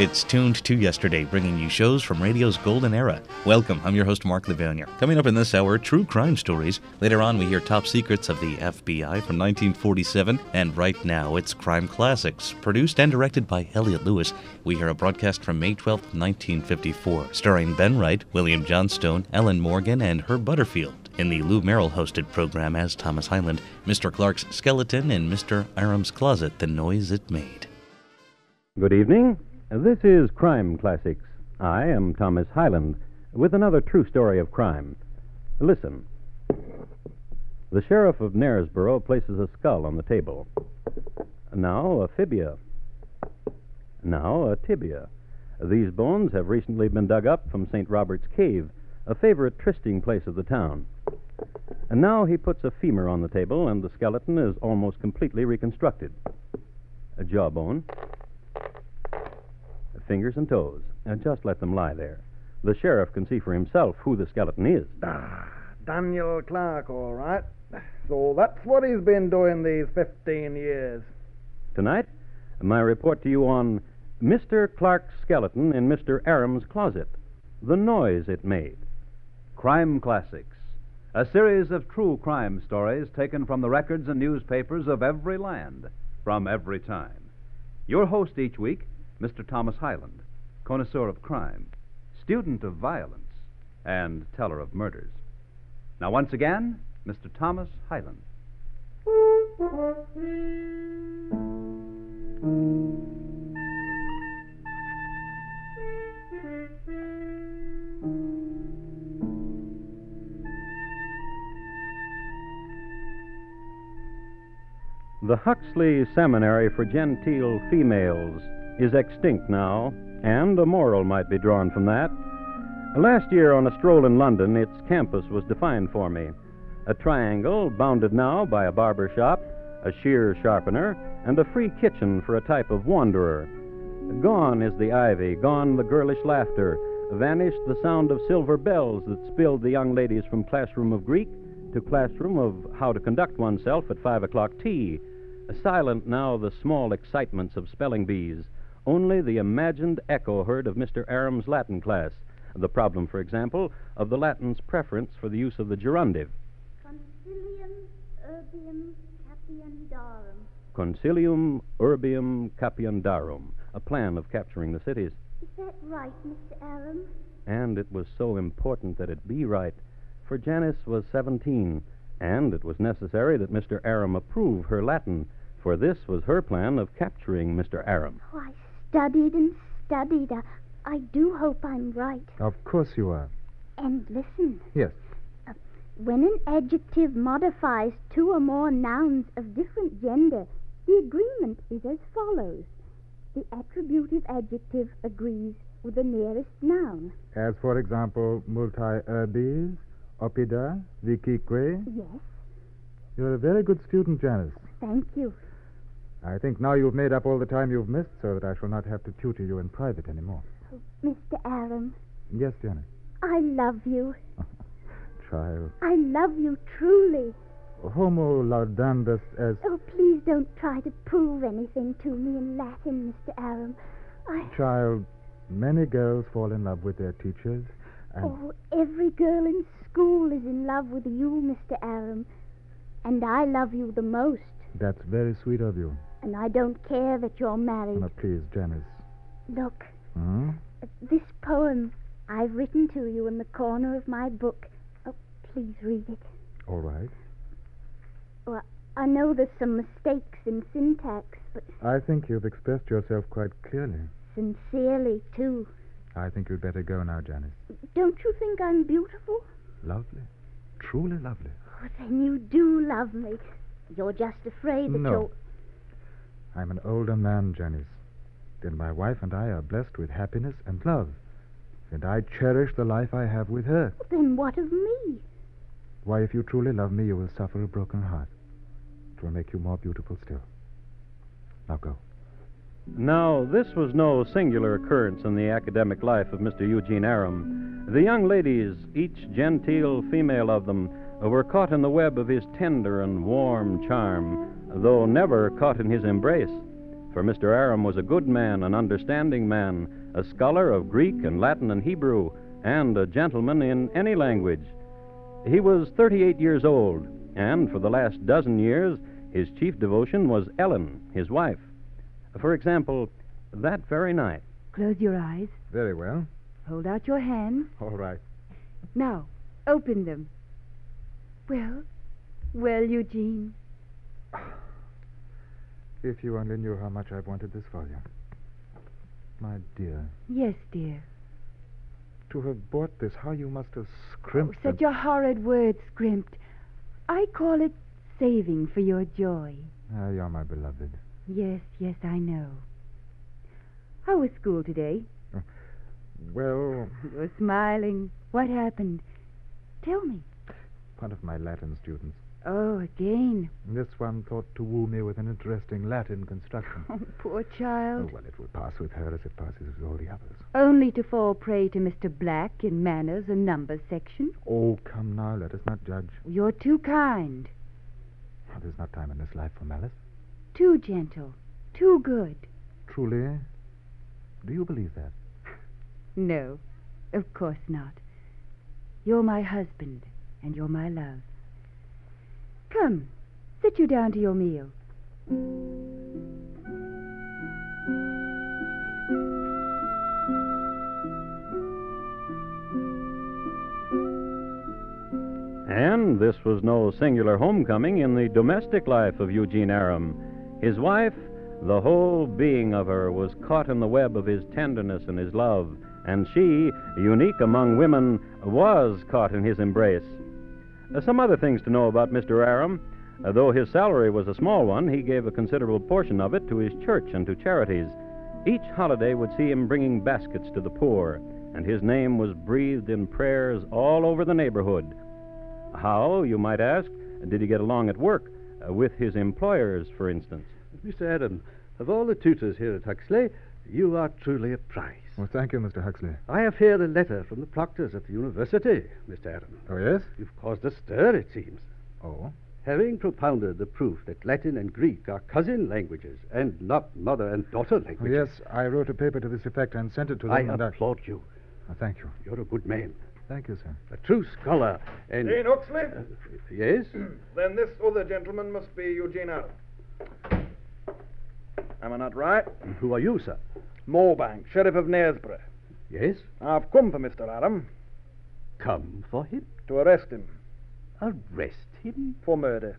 It's Tuned to Yesterday, bringing you shows from radio's golden era. Welcome, I'm your host, Mark Lavergne. Coming up in this hour, true crime stories. Later on, we hear top secrets of the FBI from 1947. And right now, it's Crime Classics, produced and directed by Elliot Lewis. We hear a broadcast from May 12, 1954, starring Ben Wright, William Johnstone, Ellen Morgan, and Herb Butterfield. In the Lou Merrill hosted program as Thomas Hyland, Mr. Clark's Skeleton, and Mr. Aram's Closet, The Noise It Made. Good evening. This is Crime Classics. I am Thomas Hyland with another true story of crime. Listen. The sheriff of Knaresborough places a skull on the table. Now a fibia. Now a tibia. These bones have recently been dug up from St. Robert's Cave, a favorite trysting place of the town. And now he puts a femur on the table, and the skeleton is almost completely reconstructed. A jawbone. Fingers and toes. Just let them lie there. The sheriff can see for himself who the skeleton is. Daniel Clark, all right. So that's what he's been doing these 15 years. Tonight, my report to you on Mr. Clark's skeleton in Mr. Aram's closet. The noise it made. Crime Classics, a series of true crime stories taken from the records and newspapers of every land, from every time. Your host each week, Mr. Thomas Hyland, connoisseur of crime, student of violence, and teller of murders. Now, once again, Mr. Thomas Hyland. The Huxley Seminary for Genteel Females is extinct now, and a moral might be drawn from that. Last year on a stroll in London, its campus was defined for me. A triangle bounded now by a barber shop, a shear sharpener, and a free kitchen for a type of wanderer. Gone is the ivy, gone the girlish laughter, vanished the sound of silver bells that spilled the young ladies from classroom of Greek to classroom of how to conduct oneself at 5 o'clock tea. Silent now the small excitements of spelling bees. Only the imagined echo heard of Mr. Aram's Latin class. The problem, for example, of the Latin's preference for the use of the gerundive. Concilium urbium capiendarum. Concilium urbium capiendarum, a plan of capturing the cities. Is that right, Mr. Aram? And it was so important that it be right, for Janice was 17, and it was necessary that Mr. Aram approve her Latin, for this was her plan of capturing Mr. Aram. Oh, I studied and studied. I do hope I'm right. Of course you are. And listen. Yes. When an adjective modifies two or more nouns of different gender, the agreement is as follows. The attributive adjective agrees with the nearest noun. As, for example, multi urbis, opida, vicique. Yes. You're a very good student, Janice. Thank you. I think now you've made up all the time you've missed so that I shall not have to tutor you in private anymore. Oh, Mr. Aram. Yes, Janice. I love you. Child. I love you truly. Homo laudandus est... Oh, please don't try to prove anything to me in Latin, Mr. Aram. Child, many girls fall in love with their teachers, and... Oh, every girl in school is in love with you, Mr. Aram. And I love you the most. That's very sweet of you. And I don't care that you're married. Now, please, Janice. Look. Hmm? This poem I've written to you in the corner of my book. Oh, please read it. All right. Well, I know there's some mistakes in syntax, but... I think you've expressed yourself quite clearly. Sincerely, too. I think you'd better go now, Janice. Don't you think I'm beautiful? Lovely. Truly lovely. Oh, then you do love me. You're just afraid that No. I'm an older man, Janice. And my wife and I are blessed with happiness and love. And I cherish the life I have with her. Then what of me? Why, if you truly love me, you will suffer a broken heart. It will make you more beautiful still. Now go. Now, this was no singular occurrence in the academic life of Mr. Eugene Aram. The young ladies, each genteel female of them, were caught in the web of his tender and warm charm, though never caught in his embrace. for Mr. Aram was a good man, an understanding man, a scholar of Greek and Latin and Hebrew, and a gentleman in any language. He was 38 years old, and for the last dozen years, his chief devotion was Ellen, his wife. For example, that very night. Close your eyes. Very well. Hold out your hands. All right. Now, open them. Well, Eugene. If you only knew how much I've wanted this for you. My dear, Yes, dear. to have bought this, how you must have scrimped. Such a horrid word, scrimped. I call it saving for your joy. Ah, you're my beloved. Yes, I know. How was school today? Well, You're smiling. What happened? Tell me. one of my Latin students. Oh, again. This one thought to woo me with an interesting Latin construction. Oh, poor Oh, child. well, it will pass with her as it passes with all the others. Only to fall prey to Mr. Black in manners and numbers section. Oh, come now, let us not judge. You're too kind. Oh, there's not time in this life for malice. Too gentle. Too good. Truly? Do you believe that? No, of course not. You're my husband, and you're my love. Come, sit you down to your meal. And this was no singular homecoming in the domestic life of Eugene Aram. His wife, the whole being of her, was caught in the web of his tenderness and his love, and she, unique among women, was caught in his embrace. Some other things to know about Mr. Aram. Though his salary was a small one, he gave a considerable portion of it to his church and to charities. Each holiday would see him bringing baskets to the poor, and his name was breathed in prayers all over the neighborhood. How, you might ask, did he get along at work? With his employers, for instance. Mr. Adam, of all the tutors here at Huxley, you are truly a prize. Well, thank you, Mr. Huxley. I have here a letter from the proctors at the university, Mr. Adam. Oh, yes? You've caused a stir, it seems. Oh? Having propounded the proof that Latin and Greek are cousin languages and not mother and daughter Oh, languages. yes, I wrote a paper to this effect and sent it to them. I and applaud you. Oh, thank you. You're a good man, Thank you, sir. a true scholar, and... Dean Huxley? Yes? Then this other gentleman must be Eugene Aram. Am I not right? Who are you, sir? Moorbank, Sheriff of Knaresborough. Yes? I've come for Mr. Aram Come for him? to arrest him Arrest him? for murder.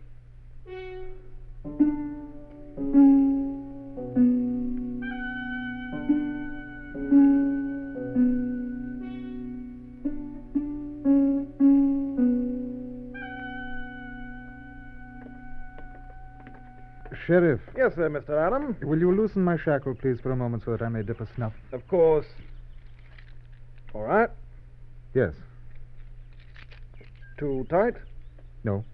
Sheriff, Yes, sir, Mr. Aram. will you loosen my shackle, please, for a moment so that I may dip a snuff? Of course. All right. Yes. Too tight? No.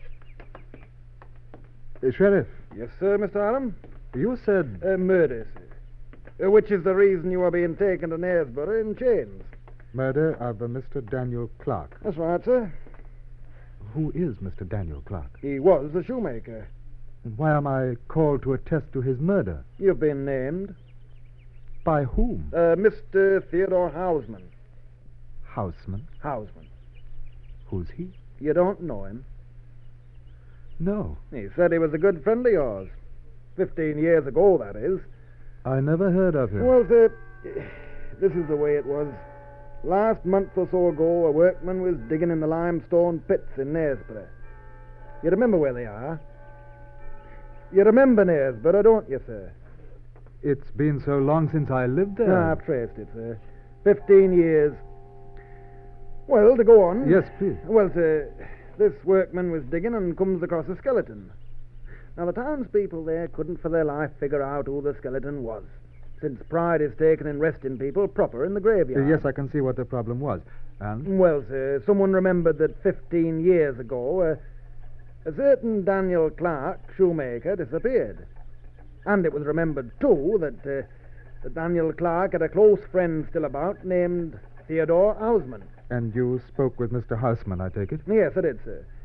Sheriff, Yes, sir, Mr. Aram. you said... Murder, sir. Which is the reason you are being taken to Knaresborough in chains. murder of a Mr. Daniel Clark. That's right, sir. Who is Mr. Daniel Clark? He was the shoemaker. And why am I called to attest to his murder? You've been named. By whom? Mr. Theodore Houseman. Houseman. Houseman. Who's he? You don't know him. No, He said he was a good friend of yours. 15 years ago, that is. I never heard of him. Well, sir, this is the way it was. Last month or so ago, a workman was digging in the limestone pits in Knaresborough. You remember where they are? You remember Knaresborough, don't you, sir? It's been so long since I lived there. Ah, I've traced it, sir. 15 years. Well, to go on. Yes, please. Well, sir, this workman was digging and comes across a skeleton. Now, the townspeople there couldn't for their life figure out who the skeleton was, since pride is taken in resting people proper in the graveyard. Yes, I can see what the problem was. And? Well, sir, someone remembered that 15 years ago, a certain Daniel Clark, shoemaker, disappeared. And it was remembered, too, that Daniel Clark had a close friend still about named Theodore Houseman. And you spoke with Mr. Houseman, I take it? Yes, I did, sir.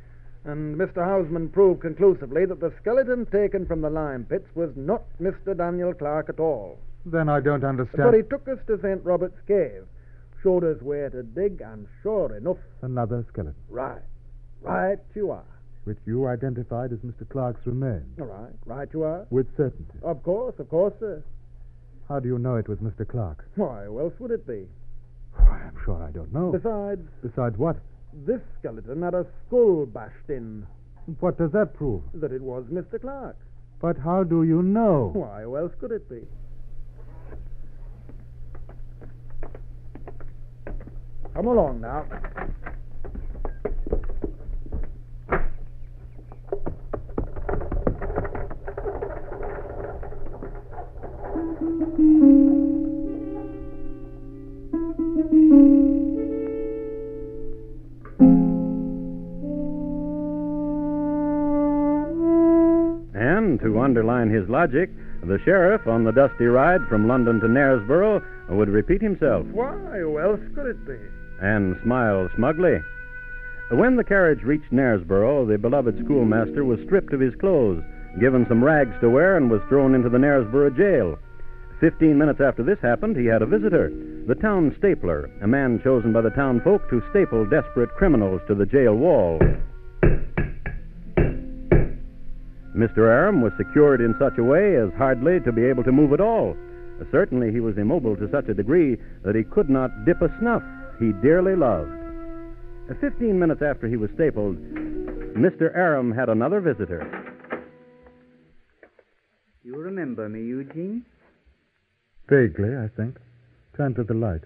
And Mr. Houseman proved conclusively that the skeleton taken from the lime pits was not Mr. Daniel Clark at all. Then I don't understand. But he took us to St. Robert's Cave, showed us where to dig, and sure enough... Another skeleton. Right. Right you are. Which you identified as Mr. Clark's remains. Right. Right you are. With certainty. Of course, sir. How do you know it was Mr. Clark? Why, who else would it be? I'm sure I don't know. Besides... Besides what? This skeleton had a skull bashed in. What does that prove? That it was Mr. Clark. But how do you know? Why, who else could it be? Come along now. And to underline his logic, the sheriff, on the dusty ride from London to Knaresborough, would repeat himself. Why, who else could it be? And smile smugly. When the carriage reached Knaresborough, the beloved schoolmaster was stripped of his clothes, given some rags to wear, and was thrown into the Knaresborough jail. 15 minutes after this happened, he had a visitor, the town stapler, a man chosen by the town folk to staple desperate criminals to the jail wall. Mr. Aram was secured in such a way as hardly to be able to move at all. Certainly he was immobile to such a degree that he could not dip a snuff he dearly loved. 15 minutes after he was stapled, Mr. Aram had another visitor. You remember me, Eugene? Vaguely, I think. Turn to the light.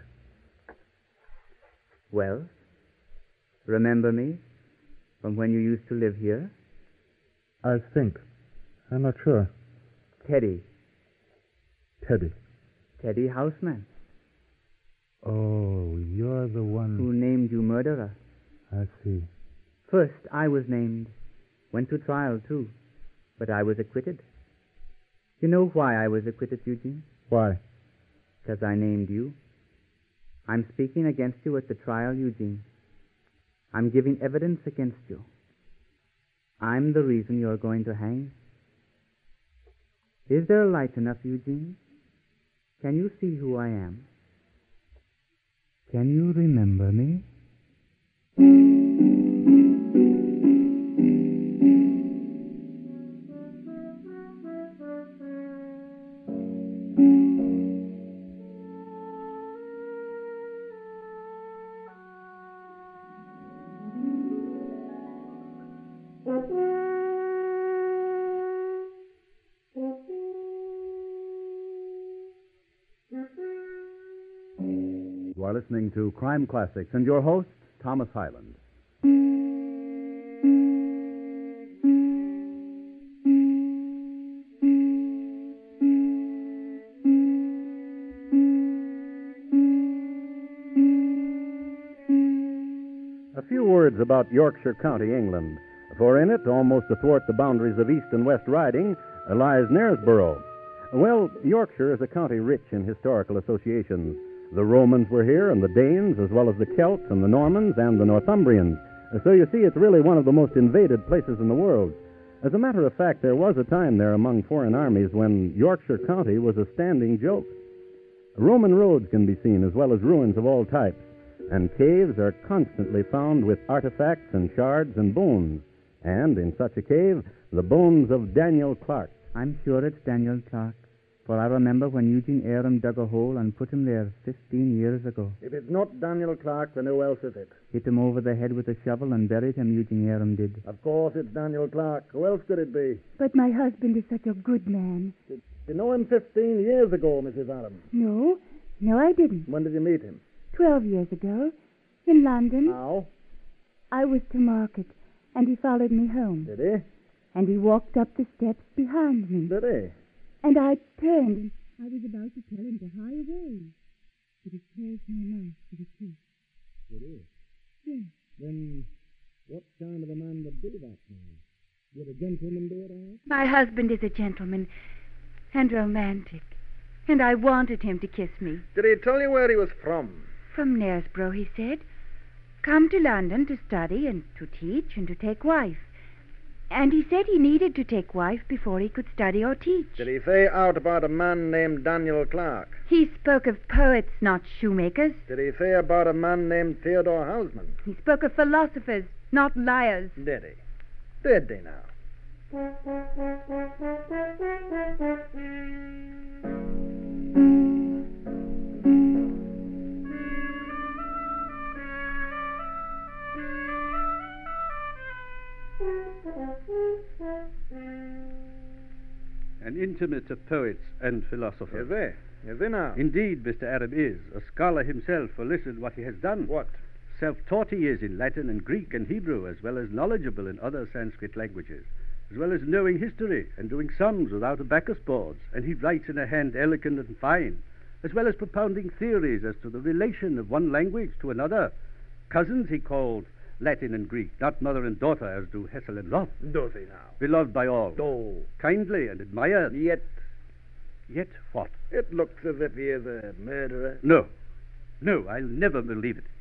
Well, remember me from when you used to live here? I think. I'm not sure. Teddy. Teddy. Teddy Houseman. Oh, you're the one... Who named you murderer. I see. First, I was named. Went to trial, too. But I was acquitted. You know why I was acquitted, Eugene? Why? Because I named you. I'm speaking against you at the trial, Eugene. I'm giving evidence against you. I'm the reason you're going to hang. Is there light enough, Eugene? Can you see who I am? Can you remember me? You are listening to Crime Classics and your host, Thomas Hyland. A few words about Yorkshire County, England. For in it, almost athwart the boundaries of East and West Riding, lies Knaresborough. Well, Yorkshire is a county rich in historical associations. The Romans were here, and the Danes, as well as the Celts and the Normans and the Northumbrians. So you see, it's really one of the most invaded places in the world. As a matter of fact, there was a time there among foreign armies when Yorkshire County was a standing joke. Roman roads can be seen, as well as ruins of all types, and caves are constantly found with artifacts and shards and bones. And in such a cave, the bones of Daniel Clark. I'm sure it's Daniel Clark, for I remember when Eugene Aram dug a hole and put him there 15 years ago. If it's not Daniel Clark, then who else is it? Hit him over the head with a shovel and buried him, Eugene Aram did. Of course it's Daniel Clark. Who else could it be? But my husband is such a good man. Did you know him 15 years ago, Mrs. Aram? No, I didn't. When did you meet him? 12 years ago, in London. How? I was to market, and he followed me home. Did he? And he walked up the steps behind me. Did he? And I turned, and I was about to tell him to hie away. But he closed my mouth with a kiss. Did he? Yes. Then what kind of a man would do that now? Would a gentleman do it, all? My husband is a gentleman and romantic, and I wanted him to kiss me. Did he tell you where he was from? From Knaresborough, he said. Come to London to study and to teach and to take wife. And he said he needed to take wife before he could study or teach. Did he say out about a man named Daniel Clark? He spoke of poets, not shoemakers. Did he say about a man named Theodore Hausman? He spoke of philosophers, not liars. Did he? Did he now? An intimate of poets and philosophers. Is he? Is he now? Indeed, Mr. Arab is. A scholar himself, for listen what he has done. What? Self-taught he is in Latin and Greek and Hebrew, as well as knowledgeable in other Sanskrit languages, as well as knowing history and doing sums without abacus boards, and he writes in a hand elegant and fine, as well as propounding theories as to the relation of one language to another. Cousins he called Latin and Greek, not mother and daughter, as do Hessel and Locke. Does he now? Beloved by all. Oh. Kindly and admired. Yet what? it looks as if he is a murderer. No. No, I'll never believe it.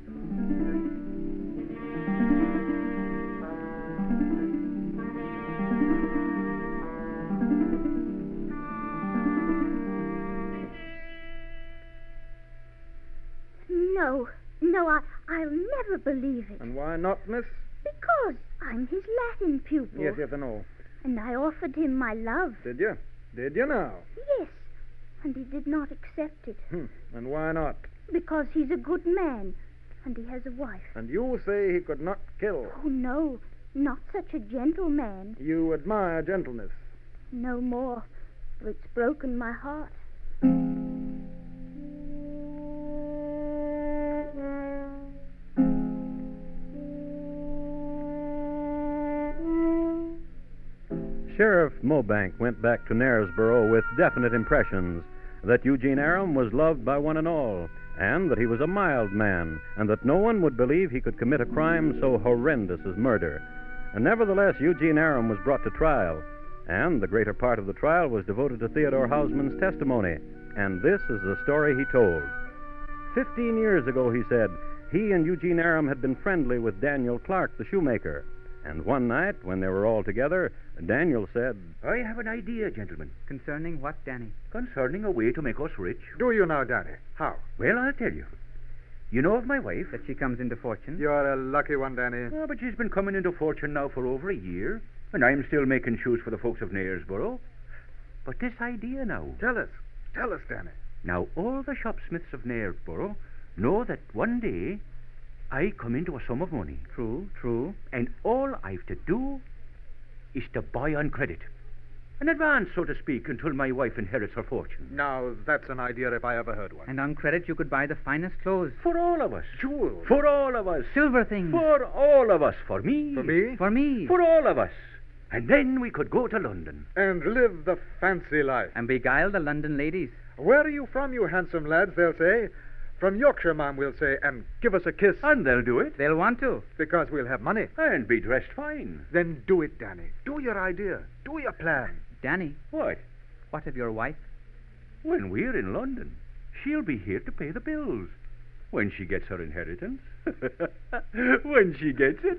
No, I'll never believe it. And why not, miss? Because I'm his Latin pupil. Yes, I know. And I offered him my love. Did you? Did you now? Yes, and he did not accept it. And why not? Because he's a good man, and he has a wife. And you say he could not kill. Oh, no, not such a gentleman. You admire gentleness. No more, for it's broken my heart. Sheriff Mobank went back to Knaresborough with definite impressions that Eugene Aram was loved by one and all, and that he was a mild man, and that no one would believe he could commit a crime so horrendous as murder. And nevertheless, Eugene Aram was brought to trial, and the greater part of the trial was devoted to Theodore Hausman's testimony, and this is the story he told. 15 years ago, he said, he and Eugene Aram had been friendly with Daniel Clark, the shoemaker. And one night, when they were all together, Daniel said, I have an idea, gentlemen. Concerning what, Danny? Concerning a way to make us rich. Do you now, Danny? How? Well, I'll tell you. You know of my wife? That she comes into fortune? You're a lucky one, Danny. Oh, but she's been coming into fortune now for over a year, and I'm still making shoes for the folks of Knaresborough. But this idea now. Tell us, Danny. Now, all the shopsmiths of Knaresborough know that one day I come into a sum of money. True. And all I've to do is to buy on credit. An advance, so to speak, until my wife inherits her fortune. Now, that's an idea if I ever heard one. And on credit you could buy the finest clothes. For all of us. Jewels. For all of us. Silver things. For all of us. For me. For me? For me. For all of us. And then we could go to London. And live the fancy life. And beguile the London ladies. Where are you from, you handsome lads, they'll say. From Yorkshire, Ma'am, we'll say, and give us a kiss. And they'll do it. They'll want to. Because we'll have money. And be dressed fine. Then do it, Danny. Do your idea. Do your plan. Danny, What? what of your wife? When we're in London, she'll be here to pay the bills. When she gets her inheritance. When she gets it.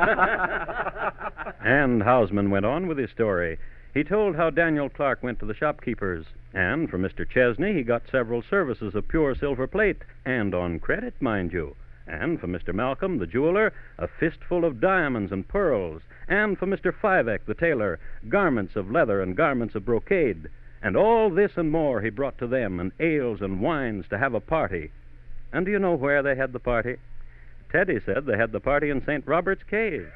And Hausman went on with his story. He told how Daniel Clark went to the shopkeepers, and from Mr. Chesney he got several services of pure silver plate, and on credit, mind you. And from Mr. Malcolm, the jeweler, a fistful of diamonds and pearls, and from Mr. Fiveck, the tailor, garments of leather and garments of brocade. And all this and more he brought to them, and ales and wines to have a party. And do you know where they had the party? Teddy said they had the party in St. Robert's Cave.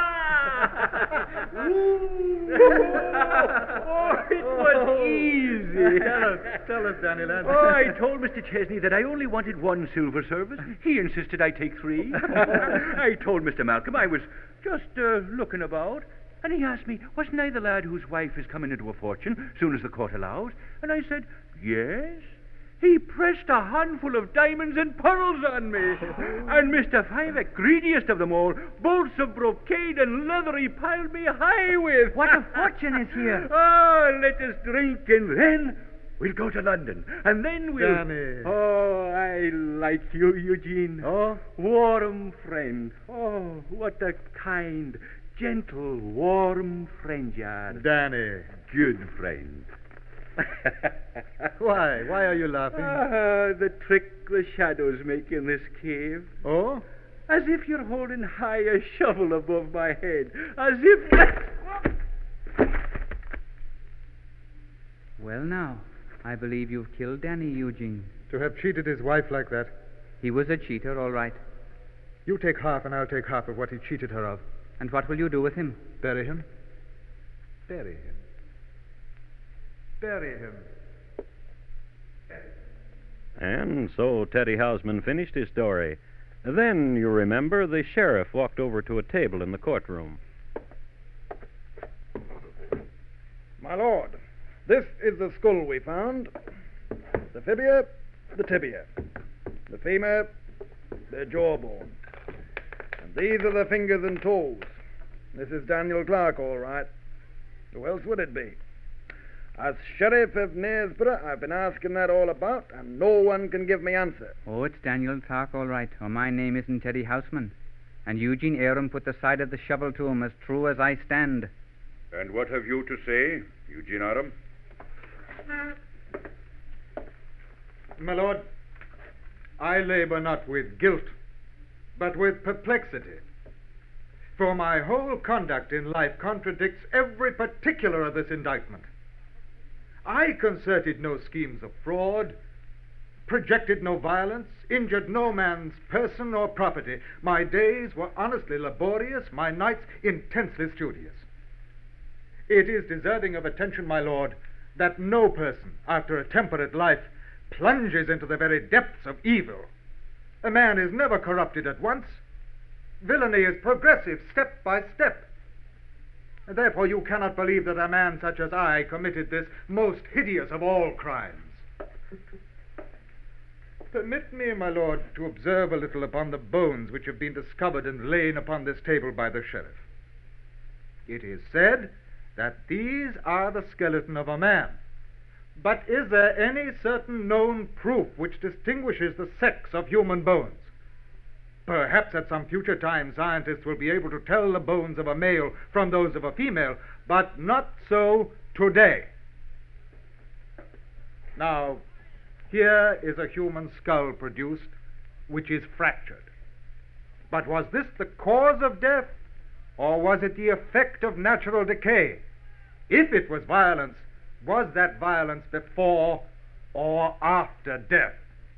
It was easy. Tell us, Danny, lad. Oh, I told Mr. Chesney that I only wanted one silver service. He insisted I take 3. I told Mr. Malcolm I was just looking about. And he asked me, wasn't I the lad whose wife is coming into a fortune soon as the court allows? And I said, yes. He pressed a handful of diamonds and pearls on me. And Mr. Fiveck, greediest of them all, bolts of brocade and leather he piled me high with. What a fortune is here. Oh, let us drink, and then we'll go to London. And then we'll... Danny. Oh, I like you, Eugene. Oh? Warm friend. Oh, what a kind, gentle, warm friend you are. Danny. Good friend. Why? Why are you laughing? The trick the shadows make in this cave. Oh? As if you're holding high a shovel above my head. As if... Well, now, I believe you've killed Danny, Eugene. To have cheated his wife like that. He was a cheater, all right. You take half and I'll take half of what he cheated her of. And what will you do with him? Bury him. Bury him. Bury him. And so Teddy Hausman finished his story. Then, you remember, the sheriff walked over to a table in the courtroom. My lord, this is the skull we found. The fibia, the tibia. The femur, the jawbone. And these are the fingers and toes. This is Daniel Clark, all right. Who else would it be? As Sheriff of Knaresborough, I've been asking that all about, and no one can give me answer. Oh, it's Daniel Clark, all right. Oh, my name isn't Teddy Houseman. And Eugene Aram put the side of the shovel to him as true as I stand. And what have you to say, Eugene Aram? My lord, I labor not with guilt, but with perplexity. For my whole conduct in life contradicts every particular of this indictment. I concerted no schemes of fraud, projected no violence, injured no man's person or property. My days were honestly laborious, my nights intensely studious. It is deserving of attention, my lord, that no person, after a temperate life, plunges into the very depths of evil. A man is never corrupted at once. Villainy is progressive, step by step. And therefore you cannot believe that a man such as I committed this most hideous of all crimes. Permit me, my lord, to observe a little upon the bones which have been discovered and lain upon this table by the sheriff. It is said that these are the skeleton of a man. But is there any certain known proof which distinguishes the sex of human bones? Perhaps at some future time scientists will be able to tell the bones of a male from those of a female, but not so today. Now, here is a human skull produced, which is fractured. But was this the cause of death, or was it the effect of natural decay? If it was violence, was that violence before or after death?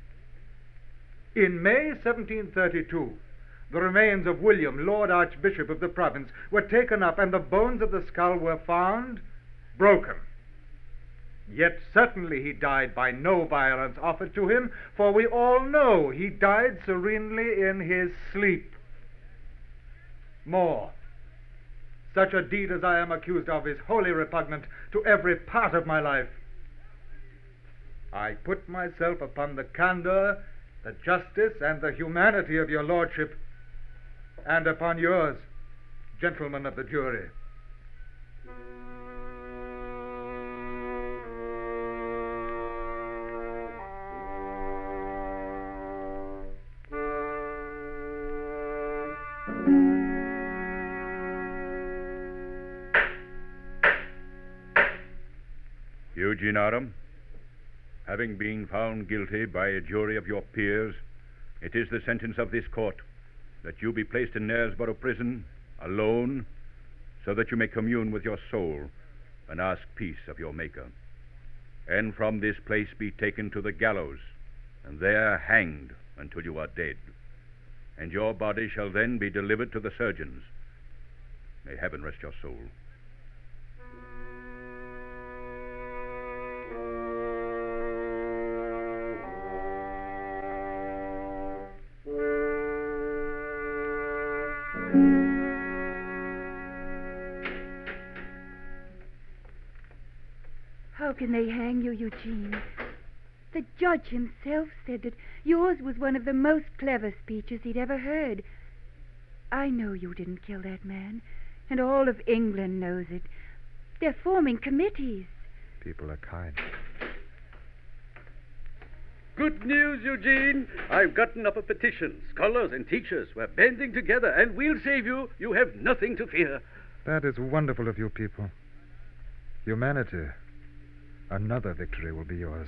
In May 1732, the remains of William, Lord Archbishop of the province, were taken up and the bones of the skull were found broken. Yet certainly he died by no violence offered to him, for we all know he died serenely in his sleep. More, such a deed as I am accused of is wholly repugnant to every part of my life. I put myself upon the candor, the justice, and the humanity of your lordship, and upon yours, gentlemen of the jury. Eugene Aram, having been found guilty by a jury of your peers, it is the sentence of this court that you be placed in Knaresborough prison alone, so that you may commune with your soul and ask peace of your Maker, and from this place be taken to the gallows, and there hanged until you are dead, and your body shall then be delivered to the surgeons. May heaven rest your soul. How can they hang you, Eugene? The judge himself said that yours was one of the most clever speeches he'd ever heard. I know you didn't kill that man, and all of England knows it. They're forming committees. People are kind. Good news, Eugene. I've gotten up a petition. Scholars and teachers were banding together, and we'll save you. You have nothing to fear. That is wonderful of you people. Humanity. Another victory will be yours.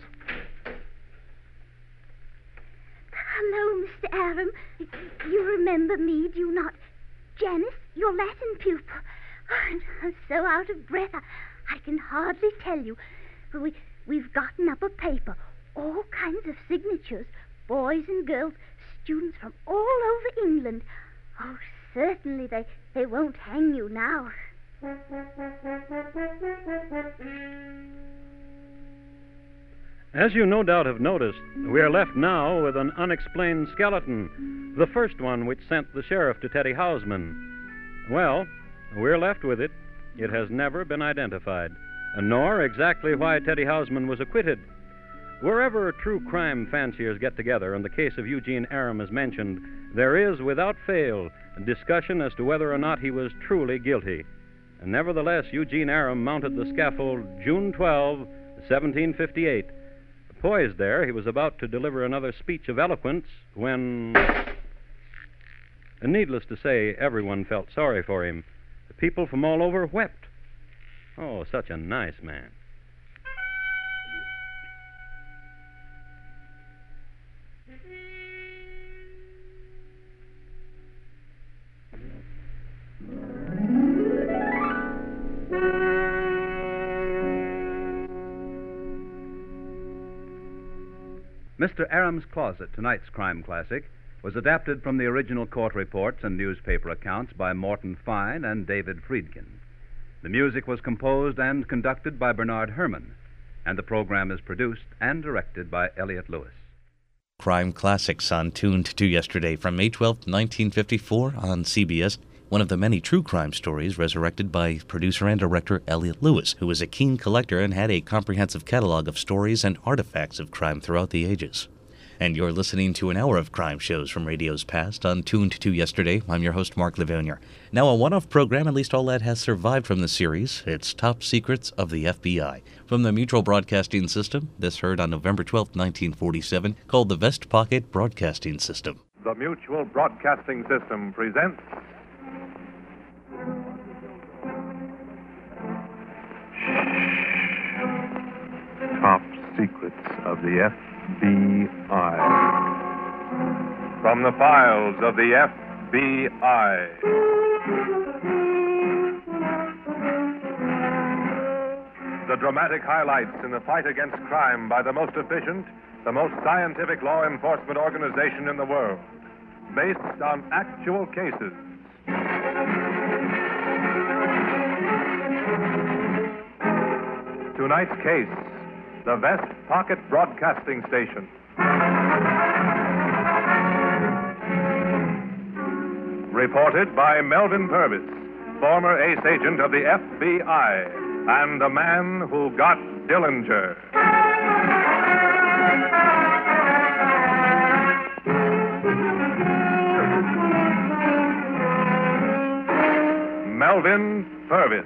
Hello, Mr. Aram. You remember me, do you not? Janice, your Latin pupil. Oh, I'm so out of breath, I can hardly tell you. But we've gotten up a paper, all kinds of signatures, boys and girls, students from all over England. Oh, certainly they won't hang you now. As you no doubt have noticed, we are left now with an unexplained skeleton, the first one which sent the sheriff to Teddy Hausman. Well, we're left with it. It has never been identified, nor exactly why Teddy Hausman was acquitted. Wherever true crime fanciers get together and the case of Eugene Aram is mentioned, there is, without fail, a discussion as to whether or not he was truly guilty. And nevertheless, Eugene Aram mounted the scaffold June 12, 1758. Poised there, he was about to deliver another speech of eloquence when... Needless to say, everyone felt sorry for him. The people from all over wept. Oh, such a nice man. Mr. Aram's Closet, tonight's crime classic, was adapted from the original court reports and newspaper accounts by Morton Fine and David Friedkin. The music was composed and conducted by Bernard Herrmann, and the program is produced and directed by Elliott Lewis. Crime Classics on Tuned to Yesterday from May 12, 1954 on CBS. One of the many true crime stories resurrected by producer and director Elliott Lewis, who was a keen collector and had a comprehensive catalog of stories and artifacts of crime throughout the ages. And you're listening to an hour of crime shows from radio's past on Tuned to Yesterday. I'm your host, Mark Levonier. Now, a one-off program, at least all that has survived from the series. It's Top Secrets of the FBI. From the Mutual Broadcasting System, this heard on November 12, 1947, called the Vest Pocket Broadcasting System. The Mutual Broadcasting System presents... Top Secrets of the FBI. From the files of the FBI. The dramatic highlights in the fight against crime by the most efficient, the most scientific law enforcement organization in the world, based on actual cases. Tonight's case, the Vest Pocket Broadcasting Station. Reported by Melvin Purvis, former ace agent of the FBI, and the man who got Dillinger. Melvin Purvis.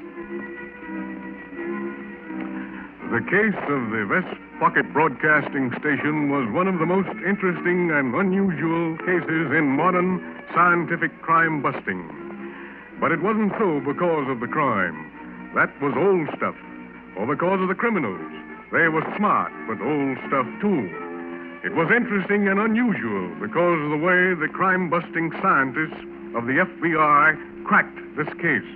The case of the Vest Pocket Broadcasting Station was one of the most interesting and unusual cases in modern scientific crime busting. But it wasn't so because of the crime. That was old stuff. Or because of the criminals. They were smart, but old stuff too. It was interesting and unusual because of the way the crime-busting scientists of the FBI cracked this case.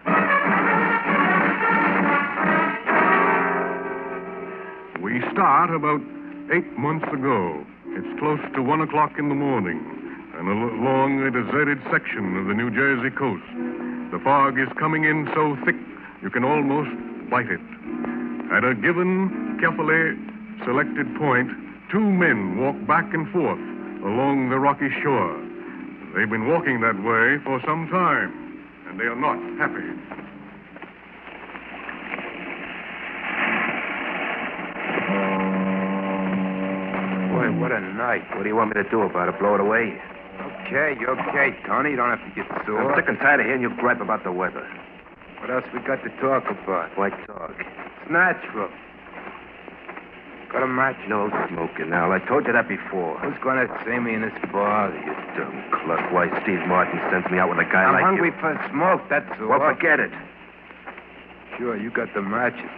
We start about 8 months ago. It's close to 1 o'clock in the morning, and along a deserted section of the New Jersey coast. The fog is coming in so thick you can almost bite it. At a given, carefully selected point, 2 men walk back and forth along the rocky shore. They've been walking that way for some time, and they are not happy. Boy, what a night. What do you want me to do about it? Blow it away? Okay, Tony. You don't have to get sore. I'm sick and tired of hearing you gripe about the weather. What else we got to talk about? Why talk? It's natural. Got a match? No smoking, Al. I told you that before. Who's going to see me in this bar? You dumb cluck. Why, Steve Martin sends me out with a guy I'm like hungry you. for smoke, that's all. Well, forget it. Sure, you got the matches.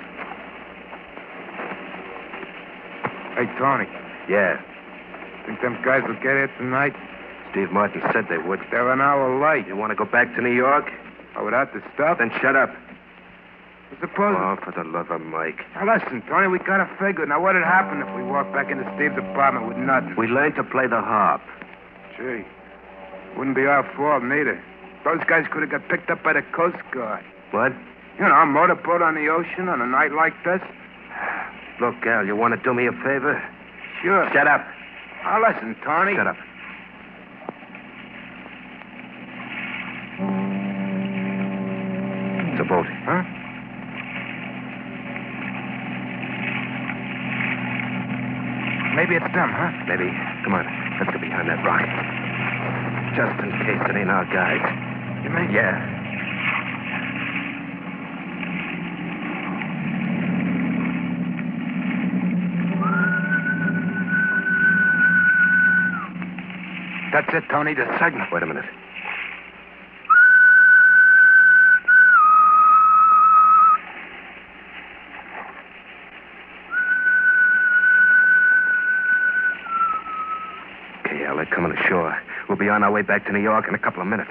Hey, Tony. Yeah. Think them guys will get here tonight? Steve Martin said they would. They're an hour late. You want to go back to New York? Oh, without the stuff? Then shut up. Suppose... Oh, for the love of Mike. Now, listen, Tony, we got to figure. Now, what'd happen if we walked back into Steve's apartment with nothing? We learned to play the harp. Gee, wouldn't be our fault, neither. Those guys could have got picked up by the Coast Guard. What? You know, a motorboat on the ocean on a night like this. Look, Al, you want to do me a favor? Sure. Shut up. Now, listen, Tony. Shut up. It's a boat. Huh? Maybe it's them, huh? Maybe. Come on. Let's get behind that rock. Just in case it ain't our guys. You mean? Yeah. That's it, Tony, the signal. Wait a minute. Okay, Al, they're coming ashore. We'll be on our way back to New York in a couple of minutes.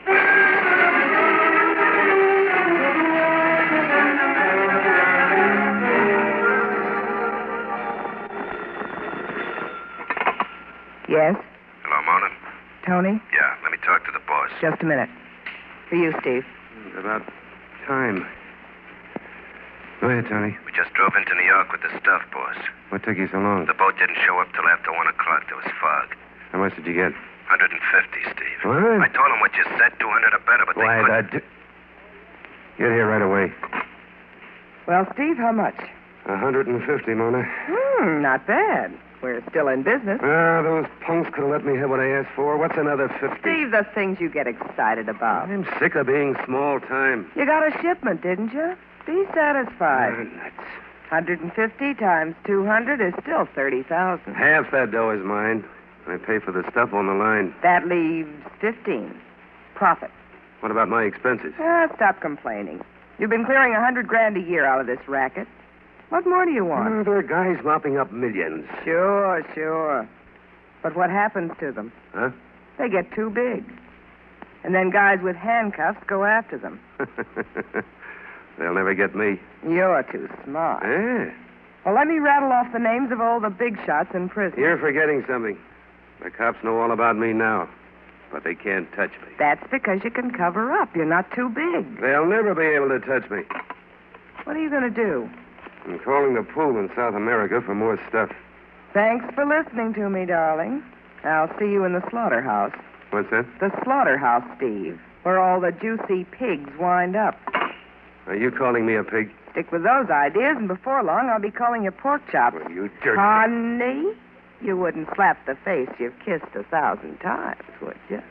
Yes? Hello, Mona? Tony? Yeah, let me talk to the boss. Just a minute. For you, Steve. About time. Go ahead, Tony. We just drove into New York with the stuff, boss. What took you so long? The boat didn't show up till after 1 o'clock. There was fog. How much did you get? 150, Steve. What? I told him what you said, 200 or better, but they couldn't. Get here right away. Well, Steve, how much? 150, Mona. Not bad. We're still in business. Those punks could have let me have what I asked for. What's another 50? Steve, the things you get excited about. I'm sick of being small time. You got a shipment, didn't you? Be satisfied. Nuts. 150 times 200 is still 30,000. Half that dough is mine. I pay for the stuff on the line. That leaves 15. Profit. What about my expenses? Stop complaining. You've been clearing $100,000 a year out of this racket. What more do you want? There are guys mopping up millions. Sure. But what happens to them? Huh? They get too big. And then guys with handcuffs go after them. They'll never get me. You're too smart. Yeah. Well, let me rattle off the names of all the big shots in prison. You're forgetting something. The cops know all about me now, but they can't touch me. That's because you can cover up. You're not too big. They'll never be able to touch me. What are you going to do? I'm calling the pool in South America for more stuff. Thanks for listening to me, darling. I'll see you in the slaughterhouse. What's that? The slaughterhouse, Steve, where all the juicy pigs wind up. Are you calling me a pig? Stick with those ideas, and before long, I'll be calling you pork chops. Well, you jerk. Honey, you wouldn't slap the face you've kissed 1,000 times, would you?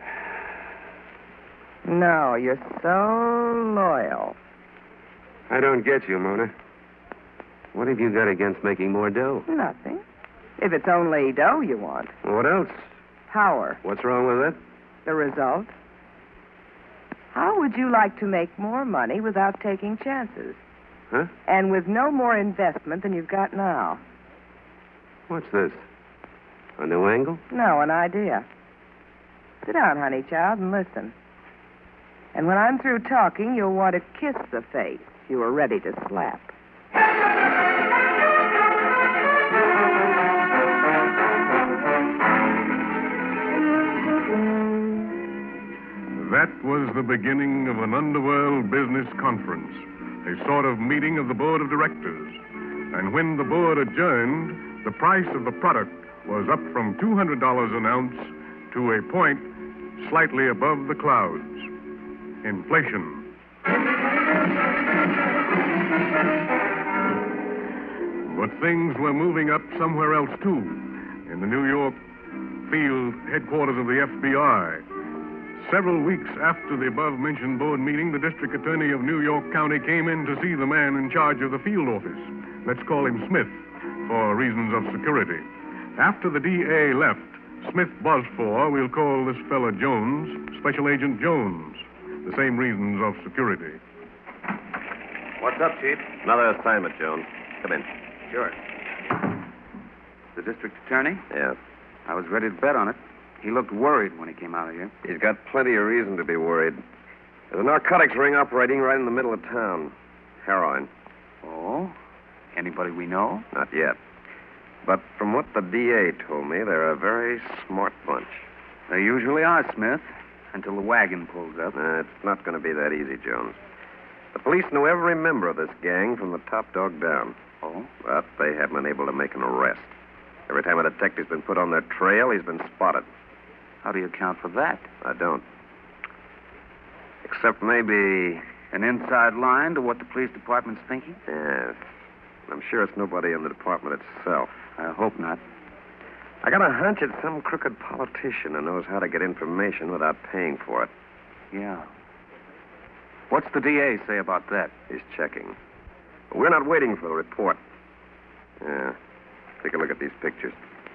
No, you're so loyal. I don't get you, Mona. What have you got against making more dough? Nothing. If it's only dough you want. What else? Power. What's wrong with that? The result? How would you like to make more money without taking chances? Huh? And with no more investment than you've got now? What's this? A new angle? No, an idea. Sit down, honey child, and listen. And when I'm through talking, you'll want to kiss the face you were ready to slap. That was the beginning of an underworld business conference, a sort of meeting of the board of directors. And when the board adjourned, the price of the product was up from $200 an ounce to a point slightly above the clouds. Inflation. But things were moving up somewhere else, too, in the New York field headquarters of the FBI. Several weeks after the above-mentioned board meeting, the district attorney of New York County came in to see the man in charge of the field office. Let's call him Smith. for reasons of security. After the DA left, Smith buzzed for, we'll call this fella Jones, Special Agent Jones. The same reasons of security. What's up, Chief? Another assignment, Jones. Come in. Sure. The district attorney? Yeah. I was ready to bet on it. He looked worried when he came out of here. He's got plenty of reason to be worried. There's a narcotics ring operating right in the middle of town. Heroin. Oh? Anybody we know? Not yet. But from what the DA told me, they're a very smart bunch. They usually are, Smith, until the wagon pulls up. It's not going to be that easy, Jones. The police know every member of this gang from the top dog down. Oh? But they haven't been able to make an arrest. Every time a detective's been put on their trail, he's been spotted. How do you account for that? I don't. Except maybe... An inside line to what the police department's thinking? Yes. I'm sure it's nobody in the department itself. I hope not. I got a hunch it's some crooked politician who knows how to get information without paying for it. Yeah. What's the DA say about that? He's checking. We're not waiting for the report. Yeah. Take a look at these pictures.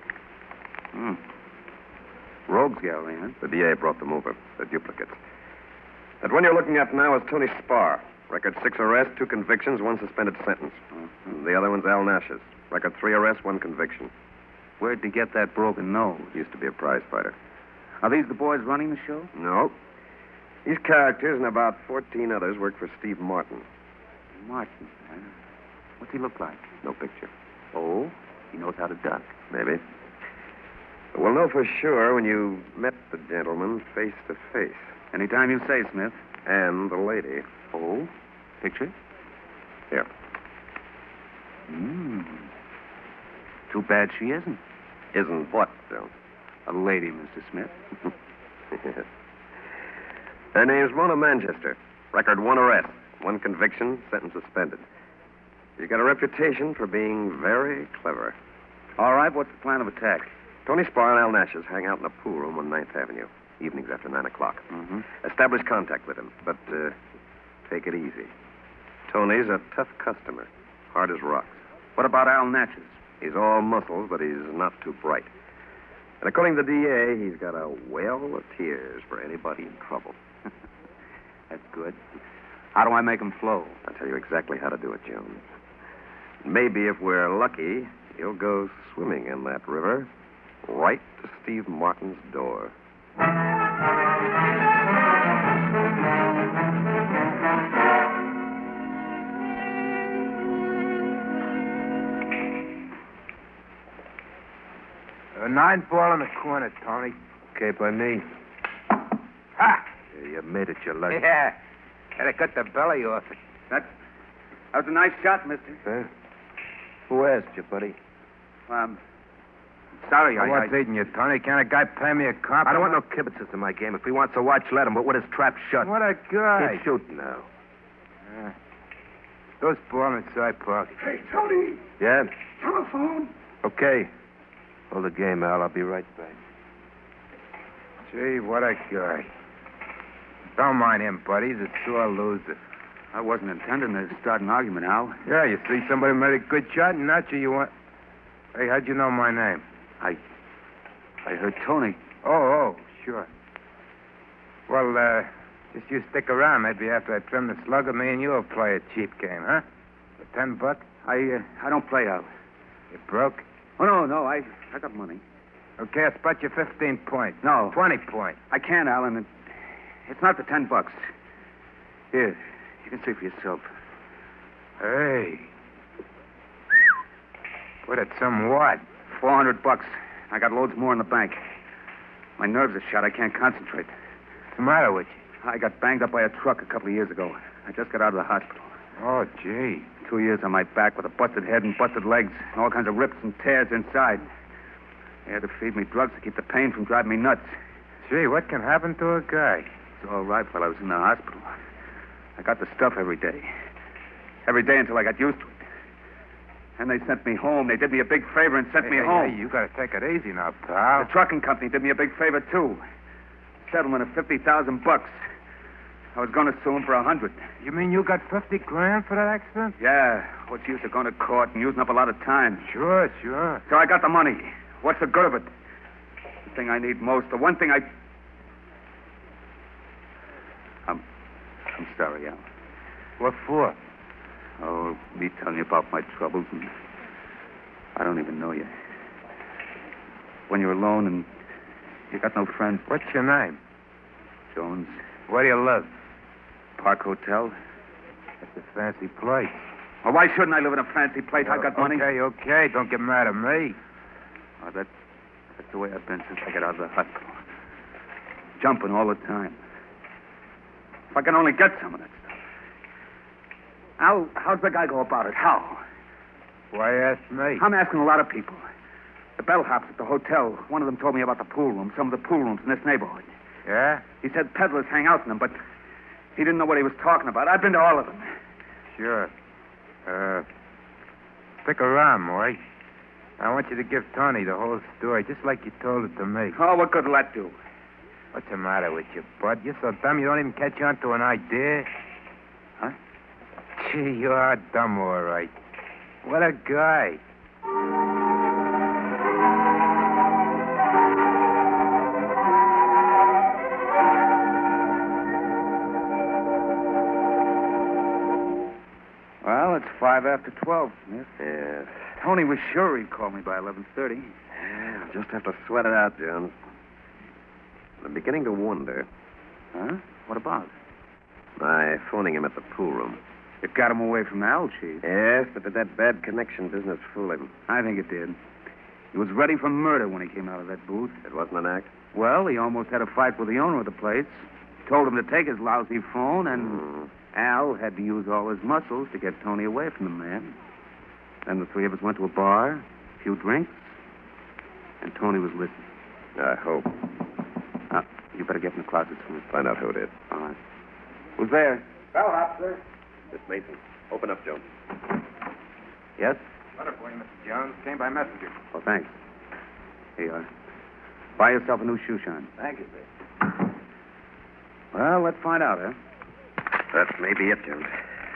Rogues gallery, huh? The DA brought them over. They're duplicates. That one you're looking at now is Tony Spar. Record 6 arrests, 2 convictions, 1 suspended sentence. The other one's Al Nash's. Record 3 arrests, 1 conviction. Where'd he get that broken nose? Used to be a prize fighter. Are these the boys running the show? No. These characters and about 14 others work for Steve Martin. Martin? What's he look like? No picture. Oh? He knows how to duck. Maybe. But we'll know for sure when you met the gentleman face to face. Anytime you say, Smith. And the lady. Oh? Picture? Here. Too bad she isn't. Isn't what, Jones? A lady, Mr. Smith. Yes. Her name's Mona Manchester. Record 1 arrest, 1 conviction, sentence suspended. She's got a reputation for being very clever. All right, what's the plan of attack? Tony Spar and Al Nash's hang out in a pool room on 9th Avenue, evenings after 9 o'clock. Establish contact with him, but take it easy. Tony's a tough customer, hard as rocks. What about Al Natchez? He's all muscles, but he's not too bright. And according to the DA, he's got a well of tears for anybody in trouble. That's good. How do I make him flow? I'll tell you exactly how to do it, Jones. Maybe if we're lucky, he'll go swimming in that river right to Steve Martin's door. A 9 ball in the corner, Tony. Okay by me. Ha! Yeah, you made it, you lucky. Yeah. Had to cut the belly off it. That was a nice shot, mister. Huh? Who asked you, buddy? Sorry, What's eating you, Tony? Can't a guy pay me a compliment? I don't want no kibitzes in my game. If he wants to watch, let him, but with his trap shut. What a guy. He's shooting now. Those ball inside pocket. Hey, Tony. Yeah? Telephone. Okay. Hold the game, Al. I'll be right back. Gee, what a guy. Don't mind him, buddy. He's a sore loser. I wasn't intending to start an argument, Al. Yeah, you see somebody made a good shot, and not you want... Hey, how'd you know my name? I heard Tony. Oh, sure. Well, just you stick around. Maybe after I trim the slugger, me and you'll play a cheap game, huh? For $10? I don't play, Al. You broke? Oh, no, I got money. Okay, I'll spot you 15 points. No. 20 points. I can't, Alan. It's not the $10. Here, you can see for yourself. Hey. What, it's some what? $400. I got loads more in the bank. My nerves are shot. I can't concentrate. What's the matter with you? I got banged up by a truck a couple of years ago. I just got out of the hospital. Oh, gee. 2 years on my back with a busted head and busted legs and all kinds of rips and tears inside. They had to feed me drugs to keep the pain from driving me nuts. Gee, what can happen to a guy? It's all right while I was in the hospital. I got the stuff every day. Every day until I got used to it. And they sent me home. They did me a big favor and sent me home. Hey, you gotta take it easy now, pal. The trucking company did me a big favor, too. Settlement of $50,000. I was going to sue him for 100. You mean you got 50 grand for that accident? Yeah. What's the use of going to court and using up a lot of time? Sure. So I got the money. What's the good of it? The thing I need most, the one thing I'm sorry, Al. What for? Oh, me telling you about my troubles, and I don't even know you. When you're alone and you got no friends. What's your name? Jones. Where do you live? Park Hotel. That's a fancy place. Well, why shouldn't I live in a fancy place? I got money. Okay. Don't get mad at me. Oh, that's the way I've been since I got out of the hospital. Jumping all the time. If I can only get some of that stuff. How's the guy go about it? How? Why ask me? I'm asking a lot of people. The bellhops at the hotel, one of them told me about the pool room, some of the pool rooms in this neighborhood. Yeah? He said peddlers hang out in them, but he didn't know what he was talking about. I've been to all of them. Sure. Stick around, Maury. I want you to give Tony the whole story, just like you told it to me. Oh, what good will that do? What's the matter with you, bud? You're so dumb you don't even catch on to an idea. Huh? Gee, you are dumb, all right. What a guy. Well, it's 5 after 12, Smith. Yes. Tony was sure he'd call me by 11:30. Yeah, I'll just have to sweat it out, Jones. I'm beginning to wonder. Huh? What about? My phoning him at the pool room. It got him away from Al, Chief. Yes, but did that bad connection business fool him? I think it did. He was ready for murder when he came out of that booth. It wasn't an act? Well, he almost had a fight with the owner of the place. Told him to take his lousy phone, and Al had to use all his muscles to get Tony away from the man. Then the three of us went to a bar, a few drinks, and Tony was listening. I hope. You better get in the closet, Smith. Find out who it is. All right. Who's there? Bellhop, sir. Miss Mason. Open up, Jones. Yes? Letter for you, Mr. Jones. Came by messenger. Oh, thanks. Here you are. Buy yourself a new shoe shine. Thank you, sir. Well, let's find out, huh? That may be it, Jones.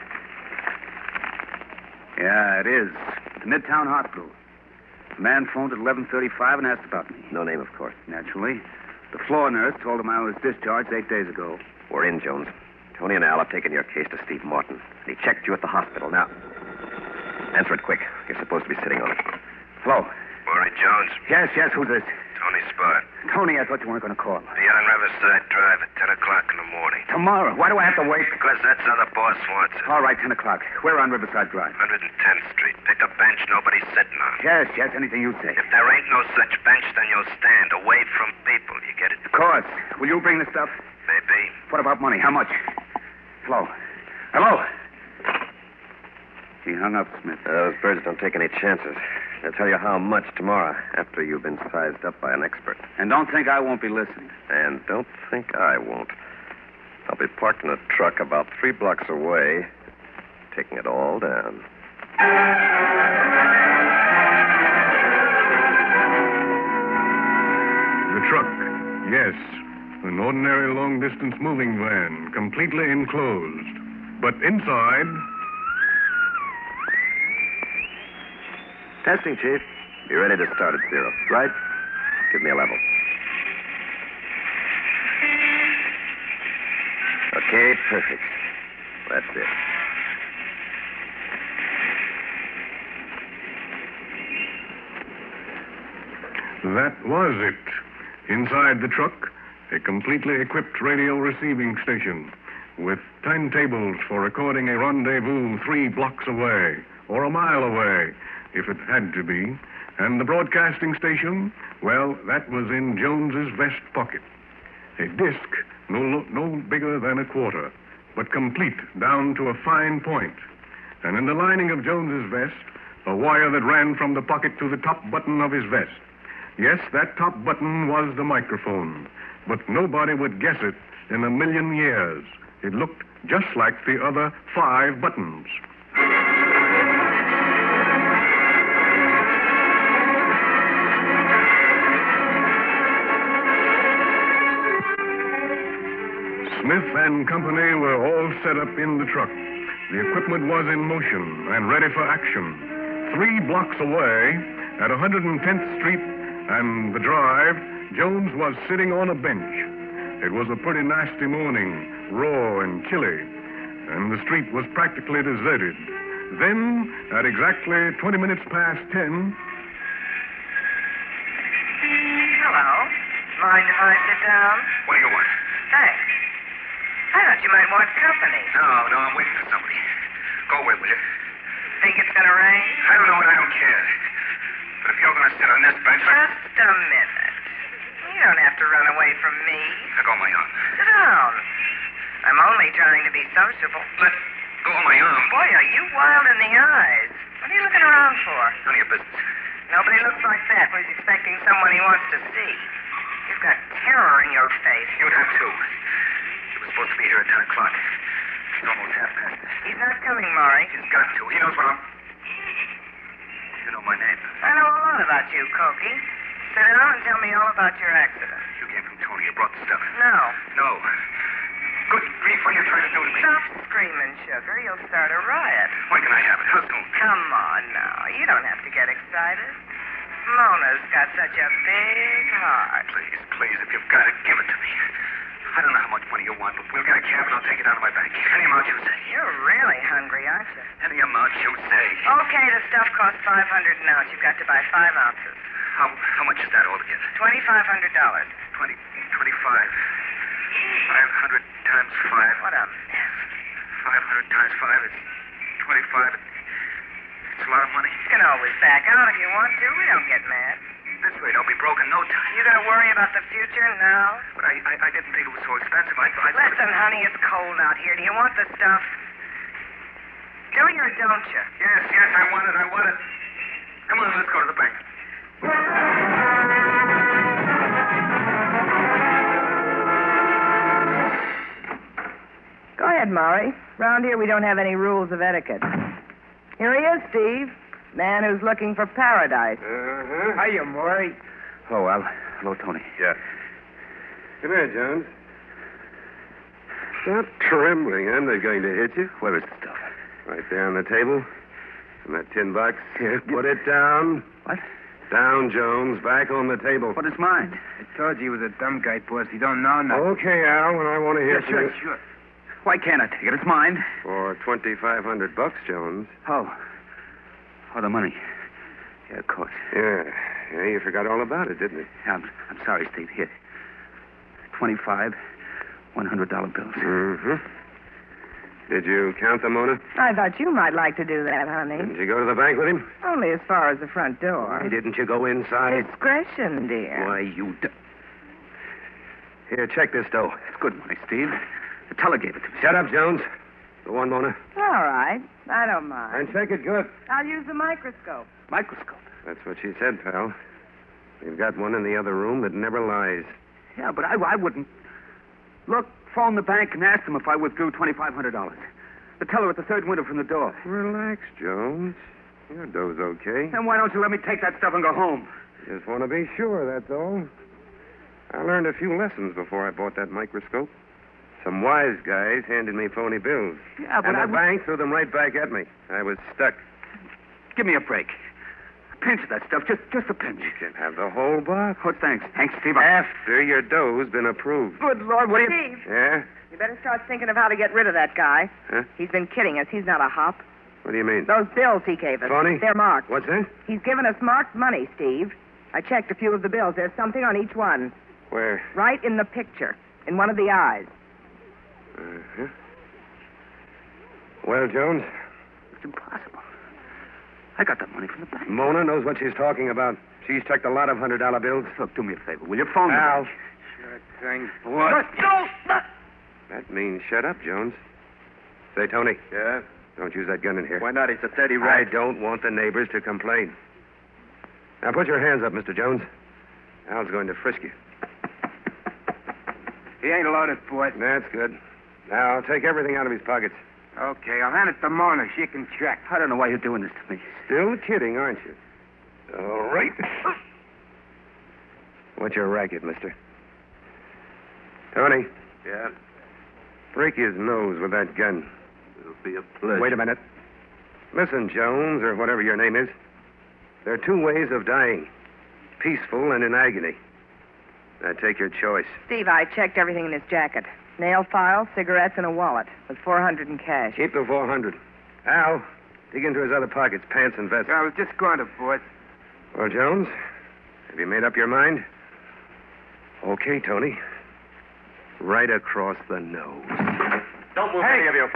Yeah, it is. The Midtown Hospital. The man phoned at 11:35 and asked about me. No name, of course. Naturally. The floor nurse told him I was discharged 8 days ago. We're in, Jones. Tony and Al have taken your case to Steve Morton. He checked you at the hospital. Now, answer it quick. You're supposed to be sitting on it. Hello. Maury Jones. Yes, who's this? Tony Spot. Tony, I thought you weren't going to call. Be on Riverside Drive at 10 o'clock in the morning. Tomorrow. Why do I have to wait? Because that's how the boss wants it. All right, 10 o'clock. We're on Riverside Drive. 110th Street. Pick a bench nobody's sitting on. Yes, anything you say. If there ain't no such bench, then you'll stand away from people. You get it? Of course. Will you bring the stuff? Maybe. What about money? How much? Hello? He hung up, Smith. Those birds don't take any chances. They'll tell you how much tomorrow after you've been sized up by an expert. And don't think I won't be listening. And don't think I won't. I'll be parked in a truck about 3 blocks away, taking it all down. The truck, yes. An ordinary long-distance moving van, completely enclosed. But inside... Testing, Chief. Be ready to start at 0. Right? Give me a level. Okay, perfect. That's it. That was it. Inside the truck, a completely equipped radio receiving station with timetables for recording a rendezvous 3 blocks away or a mile away, if it had to be. And the broadcasting station, well, that was in Jones's vest pocket. A disc no bigger than a quarter, but complete down to a fine point. And in the lining of Jones's vest, a wire that ran from the pocket to the top button of his vest. Yes, that top button was the microphone, but nobody would guess it in a million years. It looked just like the other 5 buttons. Smith and company were all set up in the truck. The equipment was in motion and ready for action. 3 blocks away, at 110th Street and the Drive, Jones was sitting on a bench. It was a pretty nasty morning, raw and chilly, and the street was practically deserted. Then, at exactly 20 minutes past 10... Hello. Mind if I sit down? What do you want? Thanks. I thought you might want company. No, I'm waiting for somebody. Go away, will you? Think it's gonna rain? I don't know and I don't care. But if you're going to sit on this bench... Just a minute. You don't have to run away from me. Let go of my arm. Sit down. I'm only trying to be sociable. Let go of my arm. Boy, are you wild in the eyes. What are you looking around for? None of your business. Nobody looks like that when he's expecting someone he wants to see. You've got terror in your face. You'd have too. He was supposed to be here at 10 o'clock. It's almost half past. He's not coming, Maury. He's got to. He knows what I'm... You know my name. I know a lot about you, Cokie. Sit down and tell me all about your accident. You came from Tony. You brought the stuff. No. Good grief, what are you trying to do to me? Stop screaming, sugar. You'll start a riot. When can I have it? How soon? Come on now. You don't have to get excited. Mona's got such a big heart. Please, if you've got it, give it to me. I don't know how much money you want, but we'll get a cab and I'll take it out of my bank. Any amount you say. You're really hungry, aren't you? Any amount you say. Okay, the stuff costs $500 an ounce. You've got to buy 5 ounces. How much is that altogether? $2,500. 25. 500 times 5. What a mess. 500 times 5 is 25. It's a lot of money. You can always back out if you want to. We don't get mad. This rate, I'll be broke in no time. You gonna worry about the future now? But I didn't think it was so expensive. I Listen, honey, it's cold out here. Do you want the stuff? Do you or don't you? Yes, I want it. Come on, let's go to the bank. Go ahead, Maury. Round here we don't have any rules of etiquette. Here he is, Steve. Man who's looking for paradise. Hiya, Maury. Oh, Al. Hello, Tony. Yeah. Come here, Jones. Stop trembling. I'm not going to hit you. Where is the stuff? Right there on the table. And that $10. Here, put it down. What? Down, Jones. Back on the table. But it's mine. I told you he was a dumb guy, boss. He don't know nothing. Okay, Al, when I want to hear Yeah, from you. sure. Why can't I take it? It's mine. For $2,500, Jones. Oh, the money. Yeah, of course. Yeah, you forgot all about it, didn't you? Yeah, I'm sorry, Steve. Here. 25 $100 bills. Mm-hmm. Did you count them, Mona? I thought you might like to do that, honey. Didn't you go to the bank with him? Only as far as the front door. Why didn't you go inside? Discretion, dear. Why, you... Here, check this dough. It's good money, Steve. The teller gave it to me. Shut up, Jones. Go on, Mona. All right. I don't mind. And check it good. I'll use the microscope. Microscope? That's what she said, pal. We've got one in the other room that never lies. Yeah, but I wouldn't. Look, phone the bank and ask them if I withdrew $2,500. The teller at the third window from the door. Relax, Jones. Your dough's okay. Then why don't you let me take that stuff and go home? Just want to be sure, that's all. I learned a few lessons before I bought that microscope. Some wise guys handed me phony bills. Yeah, but and the bank threw them right back at me. I was stuck. Give me a break. A pinch of that stuff, just a pinch. You can have the whole box. Oh, thanks. Thanks, Steve. After your dough's been approved. Good Lord, what do you... Steve. Yeah? You better start thinking of how to get rid of that guy. Huh? He's been kidding us. He's not a hop. What do you mean? Those bills he gave us. Phony? They're marked. What's that? He's given us marked money, Steve. I checked a few of the bills. There's something on each one. Where? Right in the picture. In one of the eyes. Uh-huh. Well, Jones? It's impossible. I got that money from the bank. Mona knows what she's talking about. She's checked a lot of $100 bills. Look, do me a favor. Will you phone Al. me? Sure thing. What? No! That means shut up, Jones. Say, Tony. Yeah? Don't use that gun in here. Why not? It's a steady I ride. don't want the neighbors to complain. Now, put your hands up, Mr. Jones. Al's going to frisk you. He ain't loaded, boy. That's good. Now, take everything out of his pockets. Okay, I'll hand it to Mona. She can check. I don't know why you're doing this to me. Still kidding, aren't you? All right. What's your racket, mister? Tony. Yeah? Break his nose with that gun. It'll be a pleasure. Wait a minute. Listen, Jones, or whatever your name is. There are two ways of dying. Peaceful and in agony. Now take your choice. Steve, I checked everything in his jacket. Nail file, cigarettes, and a wallet with $400 in cash. Keep the 400. Al, dig into his other pockets, pants and vest. I was just going to, boss. Well, Jones, have you made up your mind? Okay, Tony. Right across the nose. Don't move, any of you.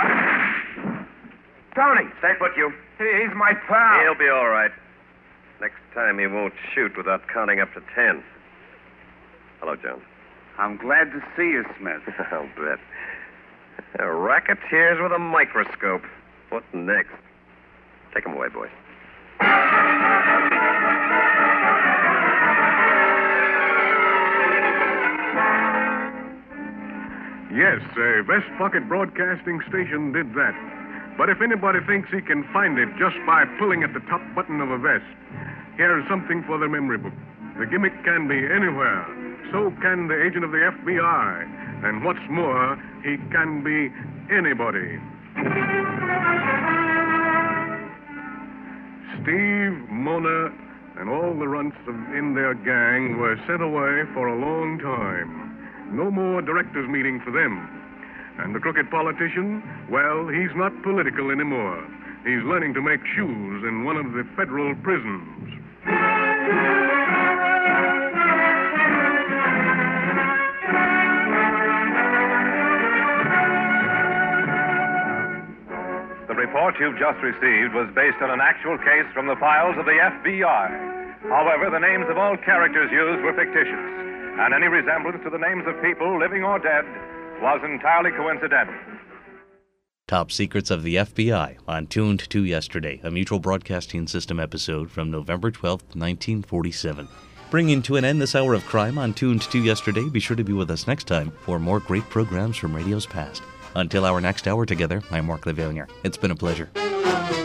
Tony! Stay put, you. He's my pal. He'll be all right. Next time he won't shoot without counting up to 10. Hello, Jones. I'm glad to see you, Smith. I'll bet. Racketeers with a microscope. What next? Take them away, boys. Yes, a Vest Pocket Broadcasting station did that. But if anybody thinks he can find it just by pulling at the top button of a vest, here's something for the memory book. The gimmick can be anywhere. So can the agent of the FBI. And what's more, he can be anybody. Steve, Mona, and all the runts in their gang were sent away for a long time. No more directors' meeting for them. And the crooked politician, well, he's not political anymore. He's learning to make shoes in one of the federal prisons. The report you've just received was based on an actual case from the files of the FBI. However, the names of all characters used were fictitious, and any resemblance to the names of people, living or dead, was entirely coincidental. Top Secrets of the FBI on Tuned to Yesterday, a Mutual Broadcasting System episode from November 12, 1947. Bringing to an end this hour of crime on Tuned to Yesterday. Be sure to be with us next time for more great programs from radio's past. Until our next hour together, I'm Mark Lavillier. It's been a pleasure.